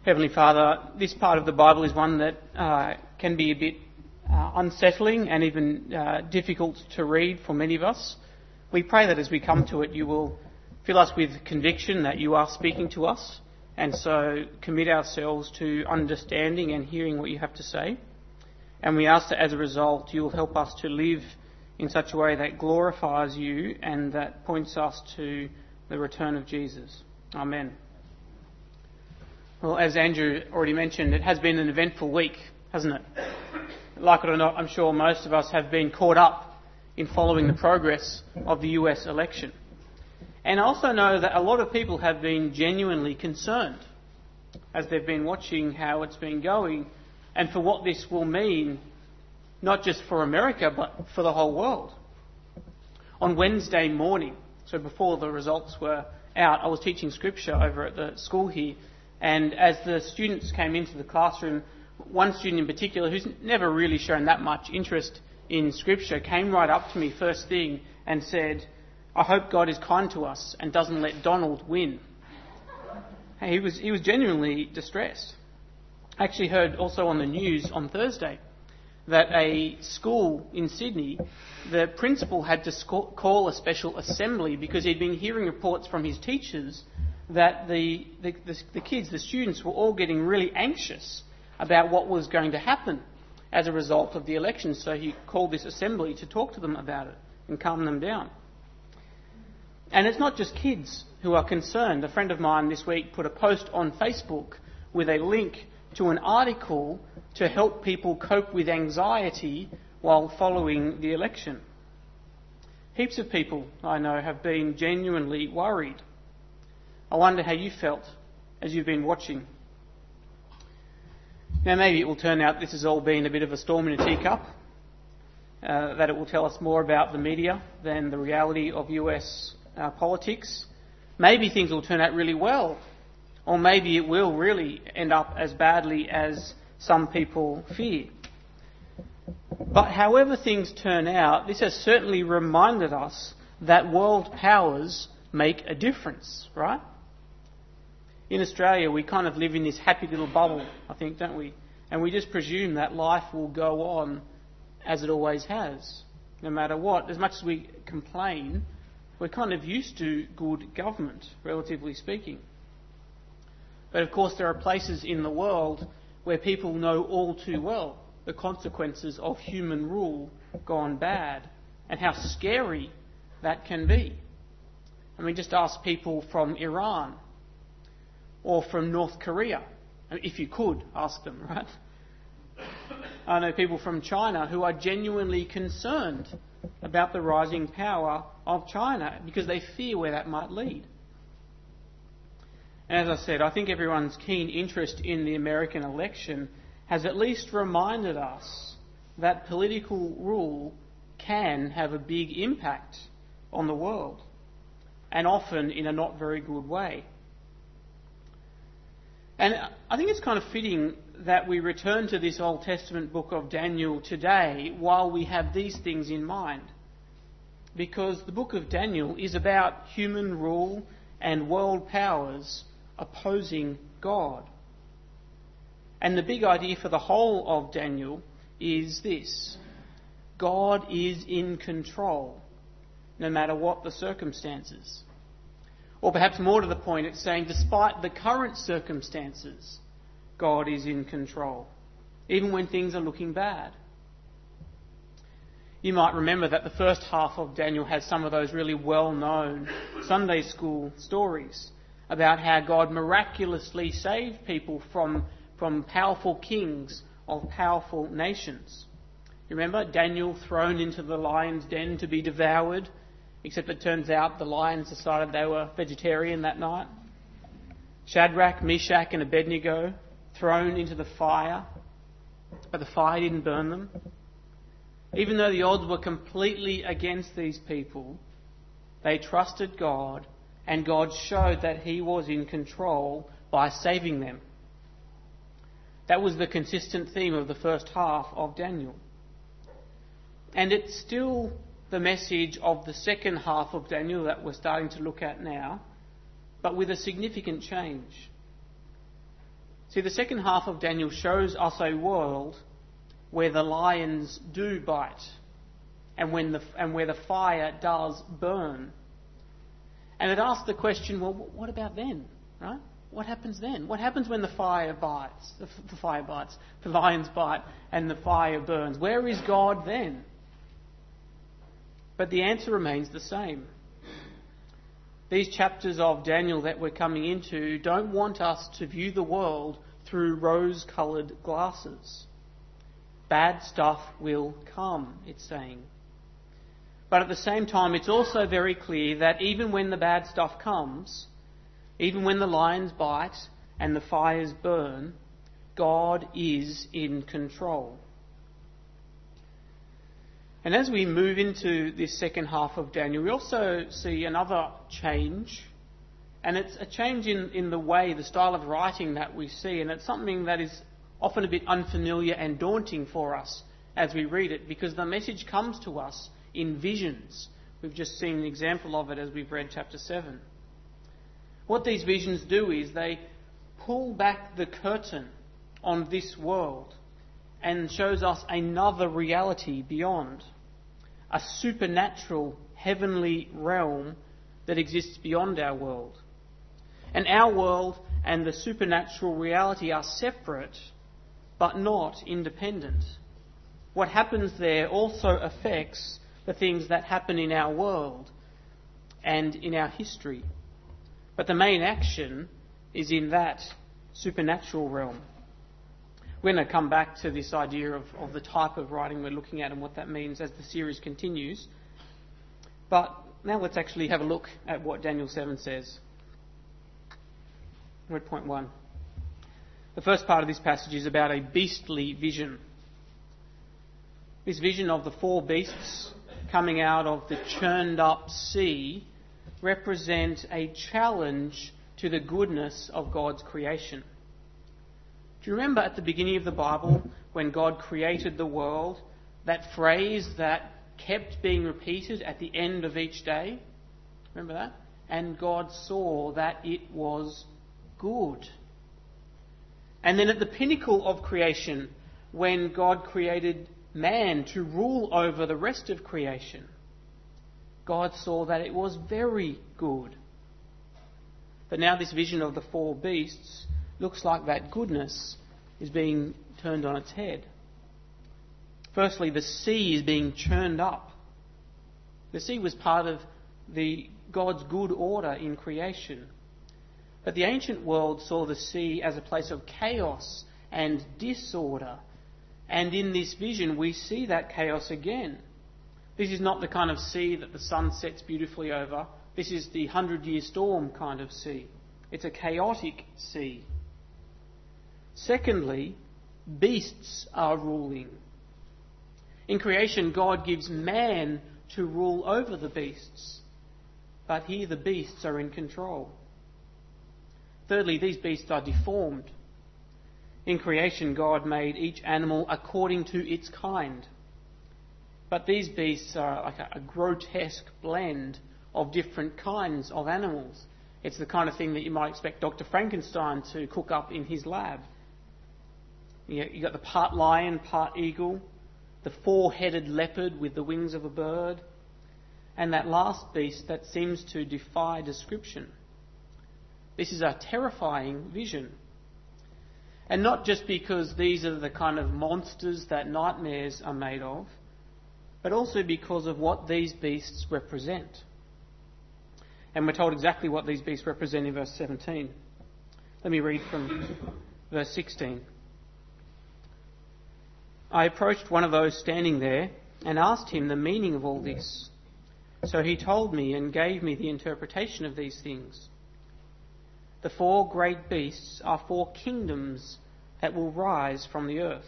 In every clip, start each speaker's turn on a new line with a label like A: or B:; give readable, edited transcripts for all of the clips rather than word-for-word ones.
A: Heavenly Father, this part of the Bible is one that can be a bit unsettling and even difficult to read for many of us. We pray that as we come to it, you will fill us with conviction that you are speaking to us, and so commit ourselves to understanding and hearing what you have to say. And we ask that as a result, you will help us to live in such a way that glorifies you and that points us to the return of Jesus. Amen. Well, as Andrew already mentioned, it has been an eventful week, hasn't it? Like it or not, I'm sure most of us have been caught up in following the progress of the US election. And I also know that a lot of people have been genuinely concerned as they've been watching how it's been going and for what this will mean, not just for America, but for the whole world. On Wednesday morning, so before the results were out, I was teaching scripture over at the school here. And as the students came into the classroom, one student in particular, who's never really shown that much interest in Scripture, came right up to me first thing and said, "I hope God is kind to us and doesn't let Donald win." He was genuinely distressed. I actually heard also on the news on Thursday that a school in Sydney, the principal had to call a special assembly because he'd been hearing reports from his teachers that the kids, the students, were all getting really anxious about what was going to happen as a result of the election. So he called this assembly to talk to them about it and calm them down. And it's not just kids who are concerned. A friend of mine this week put a post on Facebook with a link to an article to help people cope with anxiety while following the election. Heaps of people I know have been genuinely worried. I wonder how you felt as you've been watching. Now, maybe it will turn out this has all been a bit of a storm in a teacup, that it will tell us more about the media than the reality of US politics. Maybe things will turn out really well, or maybe it will really end up as badly as some people fear. But however things turn out, this has certainly reminded us that world powers make a difference, right? In Australia, we kind of live in this happy little bubble, I think, don't we? And we just presume that life will go on as it always has, no matter what. As much as we complain, we're kind of used to good government, relatively speaking. But of course, there are places in the world where people know all too well the consequences of human rule gone bad and how scary that can be. I mean, just ask people from Iran or from North Korea. If you could ask them, right? I know people from China who are genuinely concerned about the rising power of China because they fear where that might lead. And as I said, I think everyone's keen interest in the American election has at least reminded us that political rule can have a big impact on the world, and often in a not very good way. And I think it's kind of fitting that we return to this Old Testament book of Daniel today while we have these things in mind. Because the book of Daniel is about human rule and world powers opposing God. And the big idea for the whole of Daniel is this: God is in control, no matter what the circumstances. Or perhaps more to the point, it's saying despite the current circumstances, God is in control, even when things are looking bad. You might remember that the first half of Daniel has some of those really well-known Sunday school stories about how God miraculously saved people from powerful kings of powerful nations. You remember Daniel thrown into the lion's den to be devoured, except it turns out the lions decided they were vegetarian that night. Shadrach, Meshach and Abednego thrown into the fire, but the fire didn't burn them. Even though the odds were completely against these people, they trusted God, and God showed that He was in control by saving them. That was the consistent theme of the first half of Daniel. And it's still the message of the second half of Daniel that we're starting to look at now, but with a significant change. See, the second half of Daniel shows us a world where the lions do bite and where the fire does burn. And it asks the question, well, what about then, right? What happens then? What happens when the lions bite and the fire burns? Where is God then? But the answer remains the same. These chapters of Daniel that we're coming into don't want us to view the world through rose-coloured glasses. Bad stuff will come, it's saying. But at the same time, it's also very clear that even when the bad stuff comes, even when the lions bite and the fires burn, God is in control. And as we move into this second half of Daniel, we also see another change. And it's a change in the way, the style of writing that we see. And it's something that is often a bit unfamiliar and daunting for us as we read it, because the message comes to us in visions. We've just seen an example of it as we've read chapter 7. What these visions do is they pull back the curtain on this world and shows us another reality beyond. A supernatural, heavenly realm that exists beyond our world. And our world and the supernatural reality are separate, but not independent. What happens there also affects the things that happen in our world and in our history. But the main action is in that supernatural realm. We're going to come back to this idea of the type of writing we're looking at and what that means as the series continues. But now let's actually have a look at what Daniel 7 says. We're at point 1. The first part of this passage is about a beastly vision. This vision of the 4 beasts coming out of the churned up sea represent a challenge to the goodness of God's creation. Do you remember at the beginning of the Bible when God created the world, that phrase that kept being repeated at the end of each day? Remember that? And God saw that it was good. And then at the pinnacle of creation, when God created man to rule over the rest of creation, God saw that it was very good. But now this vision of the 4 beasts looks like that goodness is being turned on its head. Firstly, the sea is being churned up. The sea was part of God's good order in creation. But the ancient world saw the sea as a place of chaos and disorder. And in this vision, we see that chaos again. This is not the kind of sea that the sun sets beautifully over. This is the 100-year storm kind of sea. It's a chaotic sea. Secondly, beasts are ruling. In creation, God gives man to rule over the beasts. But here the beasts are in control. Thirdly, these beasts are deformed. In creation, God made each animal according to its kind. But these beasts are like a grotesque blend of different kinds of animals. It's the kind of thing that you might expect Dr. Frankenstein to cook up in his lab. You've got the part lion, part eagle, the 4-headed leopard with the wings of a bird, and that last beast that seems to defy description. This is a terrifying vision. And not just because these are the kind of monsters that nightmares are made of, but also because of what these beasts represent. And we're told exactly what these beasts represent in verse 17. Let me read from verse 16. I approached one of those standing there and asked him the meaning of all this. So he told me and gave me the interpretation of these things. The 4 great beasts are 4 kingdoms that will rise from the earth.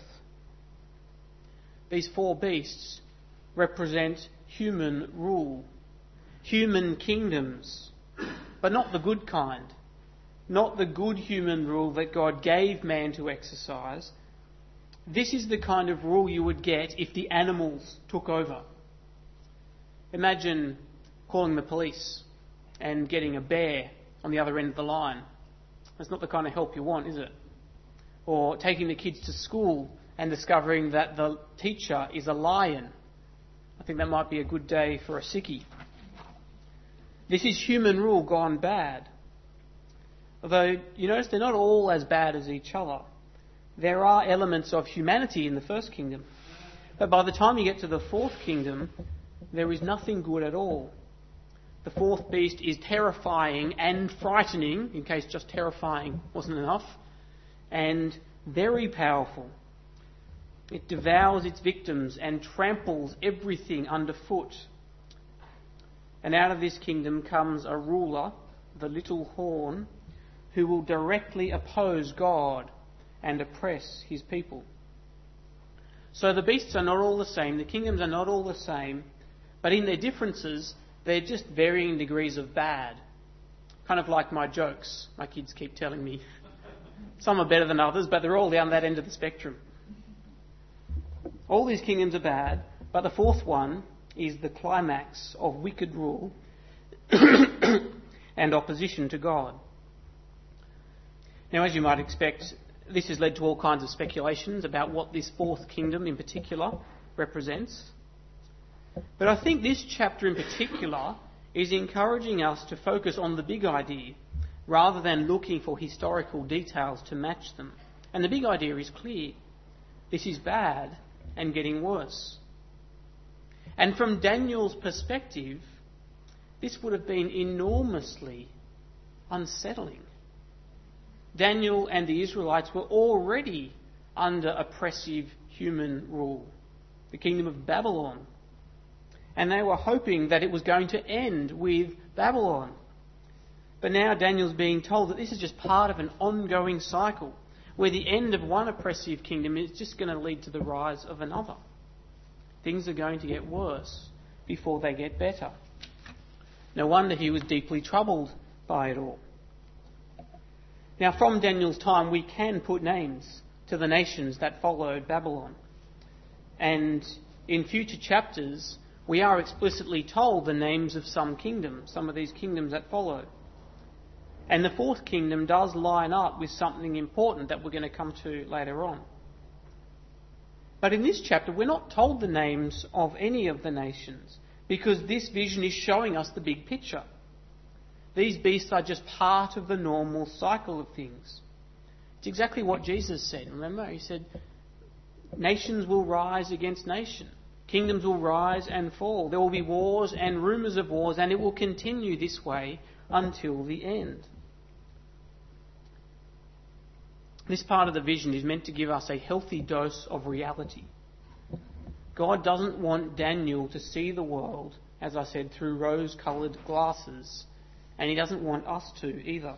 A: These 4 beasts represent human rule, human kingdoms, but not the good kind, not the good human rule that God gave man to exercise. This is the kind of rule you would get if the animals took over. Imagine calling the police and getting a bear on the other end of the line. That's not the kind of help you want, is it? or taking the kids to school and discovering that the teacher is a lion. I think that might be a good day for a sickie. This is human rule gone bad. Although, you notice they're not all as bad as each other. There are elements of humanity in the first kingdom. But by the time you get to the fourth kingdom, there is nothing good at all. The fourth beast is terrifying and frightening, in case just terrifying wasn't enough, and very powerful. It devours its victims and tramples everything underfoot. And out of this kingdom comes a ruler, the little horn, who will directly oppose God and oppress his people. So the beasts are not all the same, the kingdoms are not all the same, but in their differences, they're just varying degrees of bad. Kind of like my jokes, my kids keep telling me. Some are better than others, but they're all down that end of the spectrum. All these kingdoms are bad, but the fourth one is the climax of wicked rule and opposition to God. Now, as you might expect, this has led to all kinds of speculations about what this fourth kingdom in particular represents. But I think this chapter in particular is encouraging us to focus on the big idea rather than looking for historical details to match them. And the big idea is clear. This is bad and getting worse. And from Daniel's perspective, this would have been enormously unsettling. Daniel and the Israelites were already under oppressive human rule, the kingdom of Babylon. And they were hoping that it was going to end with Babylon. But now Daniel's being told that this is just part of an ongoing cycle, where the end of one oppressive kingdom is just going to lead to the rise of another. Things are going to get worse before they get better. No wonder he was deeply troubled by it all. Now, from Daniel's time, we can put names to the nations that followed Babylon. And in future chapters, we are explicitly told the names of some kingdoms, some of these kingdoms that followed. And the fourth kingdom does line up with something important that we're going to come to later on. But in this chapter, we're not told the names of any of the nations, because this vision is showing us the big picture. These beasts are just part of the normal cycle of things. It's exactly what Jesus said. Remember, he said, nations will rise against nation. Kingdoms will rise and fall. There will be wars and rumours of wars, and it will continue this way until the end. This part of the vision is meant to give us a healthy dose of reality. God doesn't want Daniel to see the world, as I said, through rose-coloured glasses, and he doesn't want us to either.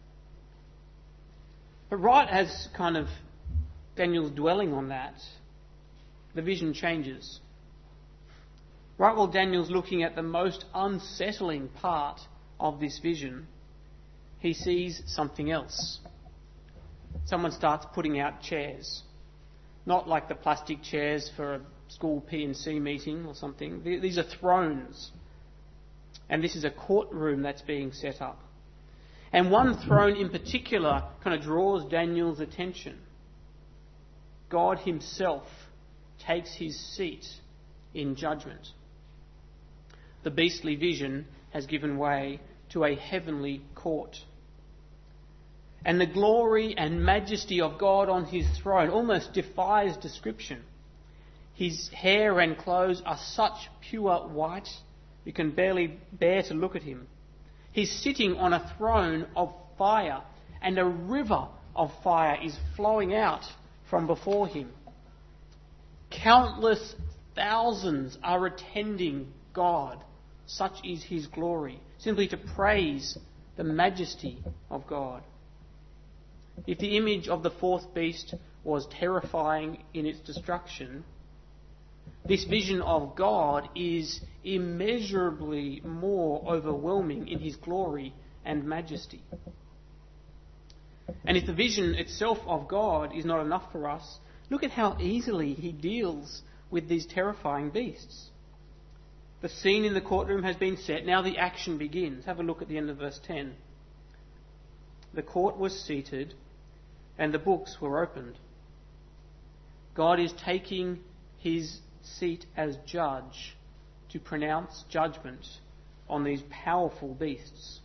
A: But right as kind of Daniel's dwelling on that, the vision changes. Right while Daniel's looking at the most unsettling part of this vision, he sees something else. Someone starts putting out chairs. Not like the plastic chairs for a school P&C meeting or something. These are thrones. And this is a courtroom that's being set up. And one throne in particular kind of draws Daniel's attention. God himself takes his seat in judgment. The beastly vision has given way to a heavenly court. And the glory and majesty of God on his throne almost defies description. His hair and clothes are such pure white, you can barely bear to look at him. He's sitting on a throne of fire, and a river of fire is flowing out from before him. Countless thousands are attending God. Such is his glory, simply to praise the majesty of God. If the image of the fourth beast was terrifying in its destruction, this vision of God is immeasurably more overwhelming in his glory and majesty. And if the vision itself of God is not enough for us, look at how easily he deals with these terrifying beasts. The scene in the courtroom has been set. Now the action begins. Have a look at the end of verse 10. The court was seated, and the books were opened. God is taking his seat as judge to pronounce judgment on these powerful beasts.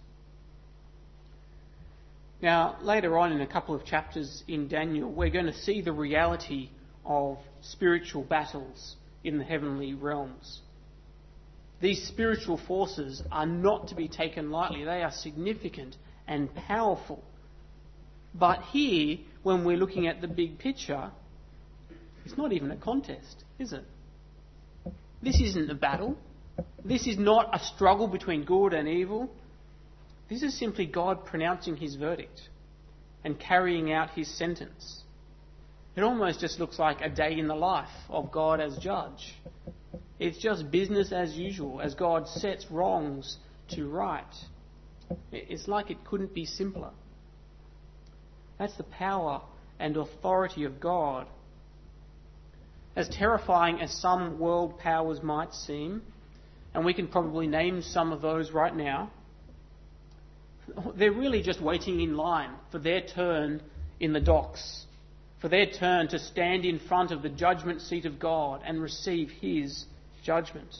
A: Now, later on in a couple of chapters in Daniel, we're going to see the reality of spiritual battles in the heavenly realms. These spiritual forces are not to be taken lightly. They are significant and powerful. But here, when we're looking at the big picture, it's not even a contest, is it? This isn't a battle. This is not a struggle between good and evil. This is simply God pronouncing his verdict and carrying out his sentence. It almost just looks like a day in the life of God as judge. It's just business as usual as God sets wrongs to right. It's like it couldn't be simpler. That's the power and authority of God. As terrifying as some world powers might seem, and we can probably name some of those right now, they're really just waiting in line for their turn in the docks, for their turn to stand in front of the judgment seat of God and receive his judgment.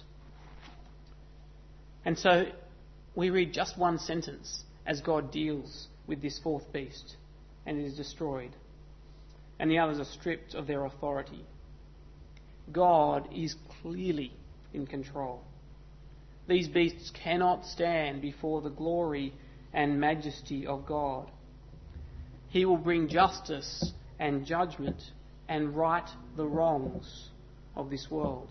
A: And so we read just one sentence as God deals with this fourth beast, and it is destroyed, and the others are stripped of their authority. God is clearly in control. These beasts cannot stand before the glory and majesty of God. He will bring justice and judgment and right the wrongs of this world.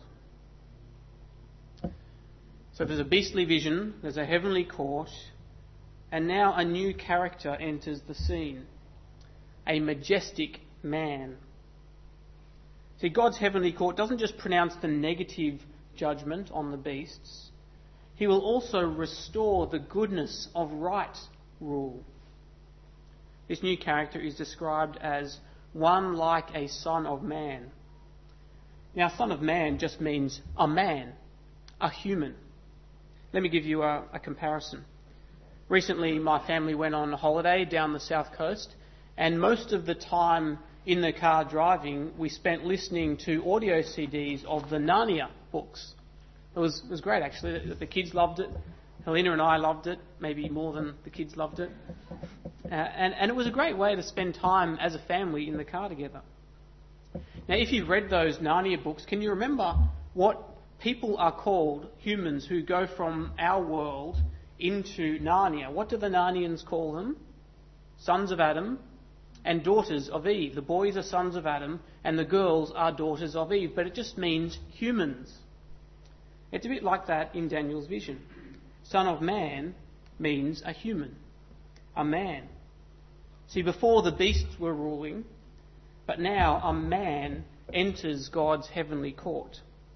A: So there's a beastly vision, there's a heavenly court, and now a new character enters the scene. A majestic man. See, God's heavenly court doesn't just pronounce the negative judgment on the beasts. He will also restore the goodness of right rule. This new character is described as one like a son of man. Now, son of man just means a man, a human. Let me give you a comparison. Recently, my family went on a holiday down the south coast, and most of the time in the car driving, we spent listening to audio CDs of the Narnia books. It was great, actually. The kids loved it. Helena and I loved it, maybe more than the kids loved it. And it was a great way to spend time as a family in the car together. Now, if you've read those Narnia books, can you remember what people are called, humans who go from our world into Narnia? What do the Narnians call them? Sons of Adam and daughters of Eve. The boys are sons of Adam and the girls are daughters of Eve. But it just means humans. It's a bit like that in Daniel's vision. Son of man means a human, a man. See, before the beasts were ruling, but now a man enters God's heavenly court.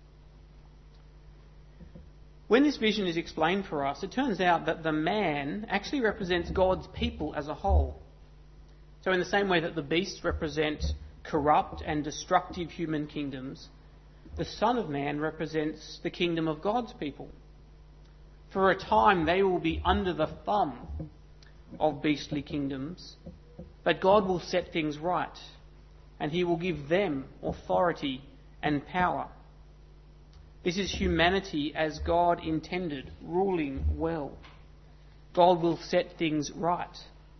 A: When this vision is explained for us, it turns out that the man actually represents God's people as a whole. So in the same way that the beasts represent corrupt and destructive human kingdoms, the Son of Man represents the kingdom of God's people. For a time they will be under the thumb of beastly kingdoms, but God will set things right, and he will give them authority and power. This is humanity as God intended, ruling well. God will set things right.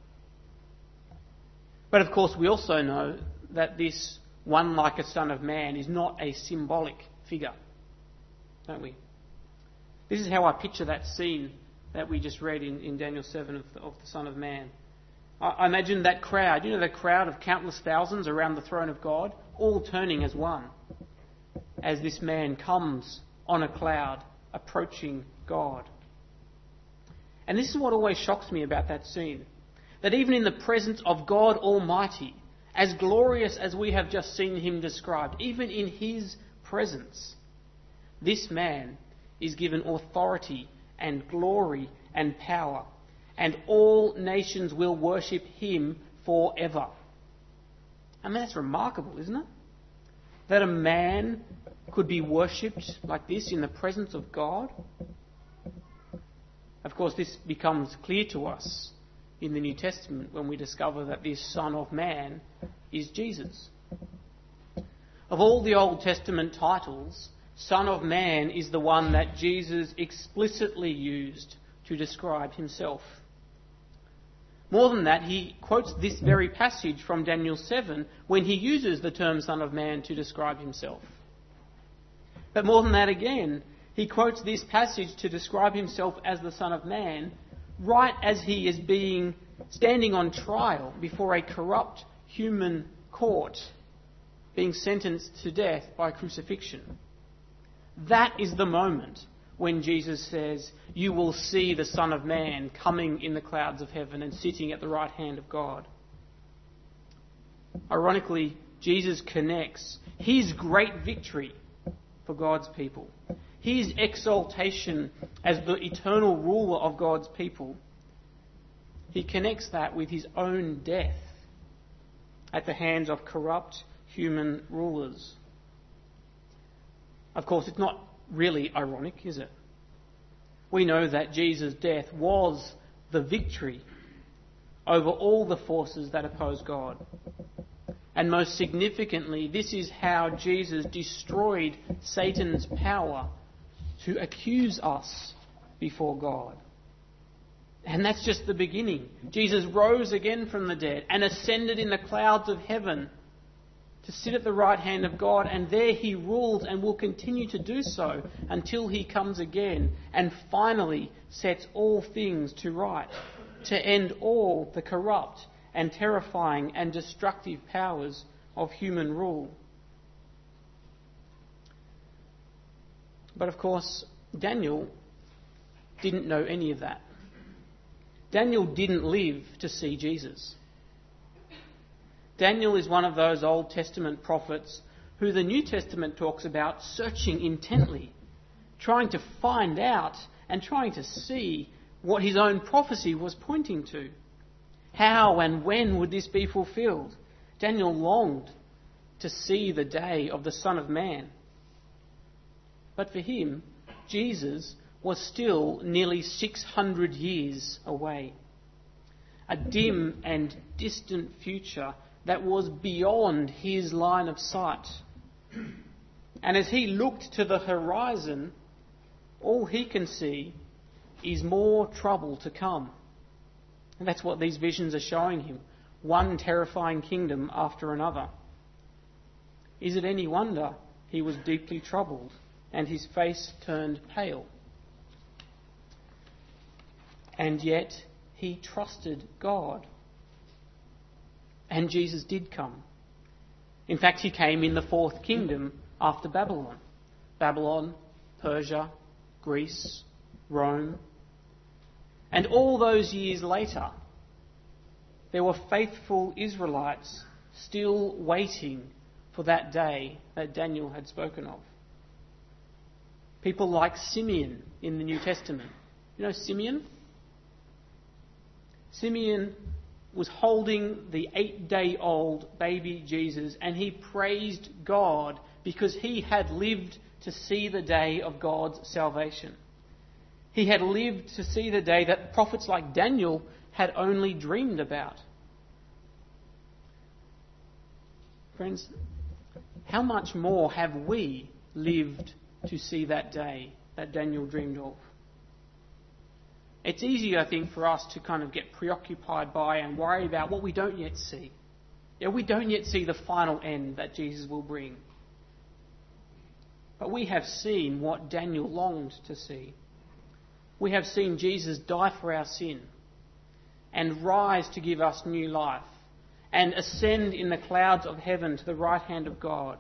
A: But of course we also know that this one like a son of man is not a symbolic figure, don't we? This is how I picture that scene that we just read in Daniel 7 of the Son of Man. I imagine that crowd, you know, that crowd of countless thousands around the throne of God, all turning as one, as this man comes on a cloud, approaching God. And this is what always shocks me about that scene, that even in the presence of God Almighty, as glorious as we have just seen him described, even in his presence, this man is given authority and glory and power, and all nations will worship him forever. I mean, that's remarkable, isn't it? That a man could be worshipped like this in the presence of God. Of course, this becomes clear to us in the New Testament when we discover that this Son of Man is Jesus. Of all the Old Testament titles, Son of Man is the one that Jesus explicitly used to describe himself. More than that, he quotes this very passage from Daniel 7 when he uses the term Son of Man to describe himself. But more than that again, he quotes this passage to describe himself as the Son of Man right as he is standing on trial before a corrupt human court, being sentenced to death by crucifixion. That is the moment when Jesus says, "You will see the Son of Man coming in the clouds of heaven and sitting at the right hand of God." Ironically, Jesus connects his great victory for God's people, his exaltation as the eternal ruler of God's people. He connects that with his own death at the hands of corrupt human rulers. Of course, it's not really ironic, is it? We know that Jesus' death was the victory over all the forces that oppose God. And most significantly, this is how Jesus destroyed Satan's power to accuse us before God. And that's just the beginning. Jesus rose again from the dead and ascended in the clouds of heaven to sit at the right hand of God, and there he rules and will continue to do so until he comes again and finally sets all things to right, to end all the corrupt and terrifying and destructive powers of human rule. But of course, Daniel didn't know any of that. Daniel didn't live to see Jesus. Daniel is one of those Old Testament prophets who the New Testament talks about searching intently, trying to find out and trying to see what his own prophecy was pointing to. How and when would this be fulfilled? Daniel longed to see the day of the Son of Man. But for him, Jesus was still nearly 600 years away. A dim and distant future that was beyond his line of sight. And as he looked to the horizon, all he can see is more trouble to come. And that's what these visions are showing him. One terrifying kingdom after another. Is it any wonder he was deeply troubled and his face turned pale? And yet he trusted God. And Jesus did come. In fact, he came in the fourth kingdom after Babylon. Babylon, Persia, Greece, Rome. And all those years later, there were faithful Israelites still waiting for that day that Daniel had spoken of. People like Simeon in the New Testament. You know Simeon? Simeon was holding the 8-day-old baby Jesus, and he praised God because he had lived to see the day of God's salvation. He had lived to see the day that prophets like Daniel had only dreamed about. Friends, how much more have we lived to see that day that Daniel dreamed of? It's easy, I think, for us to kind of get preoccupied by and worry about what we don't yet see. We don't yet see the final end that Jesus will bring. But we have seen what Daniel longed to see. We have seen Jesus die for our sin and rise to give us new life and ascend in the clouds of heaven to the right hand of God.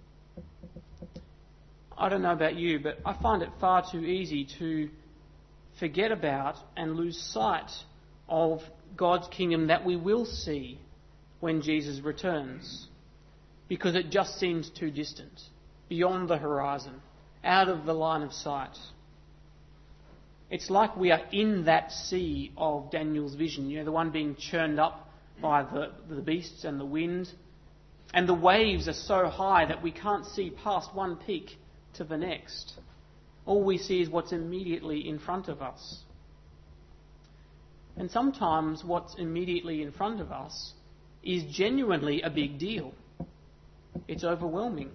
A: I don't know about you, but I find it far too easy to forget about and lose sight of God's kingdom that we will see when Jesus returns, because it just seems too distant, beyond the horizon, out of the line of sight. It's like we are in that sea of Daniel's vision, the one being churned up by the beasts and the wind, and the waves are so high that we can't see past one peak to the next. All we see is what's immediately in front of us. And sometimes what's immediately in front of us is genuinely a big deal. It's overwhelming.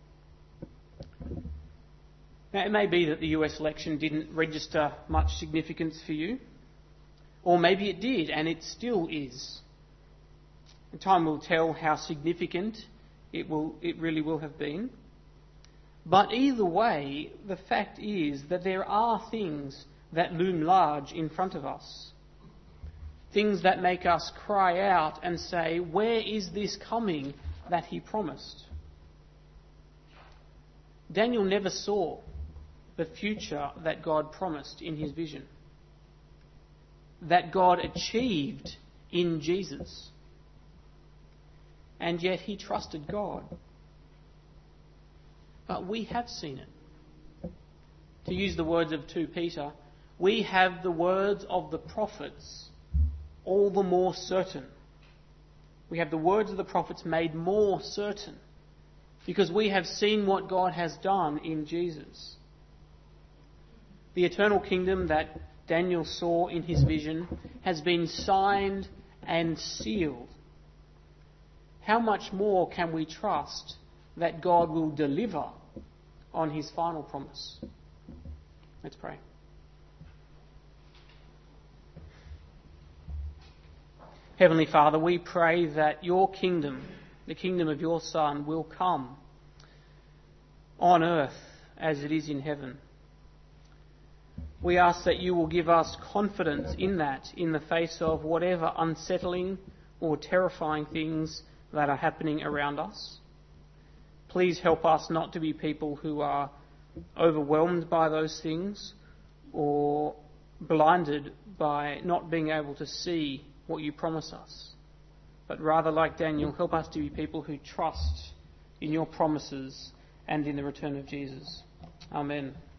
A: Now, it may be that the US election didn't register much significance for you, or maybe it did and it still is. And time will tell how significant it really will have been. But either way, the fact is that there are things that loom large in front of us. Things that make us cry out and say, where is this coming that he promised? Daniel never saw the future that God promised in his vision, that God achieved in Jesus. And yet he trusted God. But we have seen it. To use the words of 2 Peter, we have the words of the prophets all the more certain. We have the words of the prophets made more certain because we have seen what God has done in Jesus. The eternal kingdom that Daniel saw in his vision has been signed and sealed. How much more can we trust that God will deliver on his final promise? Let's pray. Heavenly Father, we pray that your kingdom, the kingdom of your Son, will come on earth as it is in heaven. We ask that you will give us confidence in that, in the face of whatever unsettling or terrifying things that are happening around us. Please help us not to be people who are overwhelmed by those things or blinded by not being able to see what you promise us. But rather, like Daniel, help us to be people who trust in your promises and in the return of Jesus. Amen.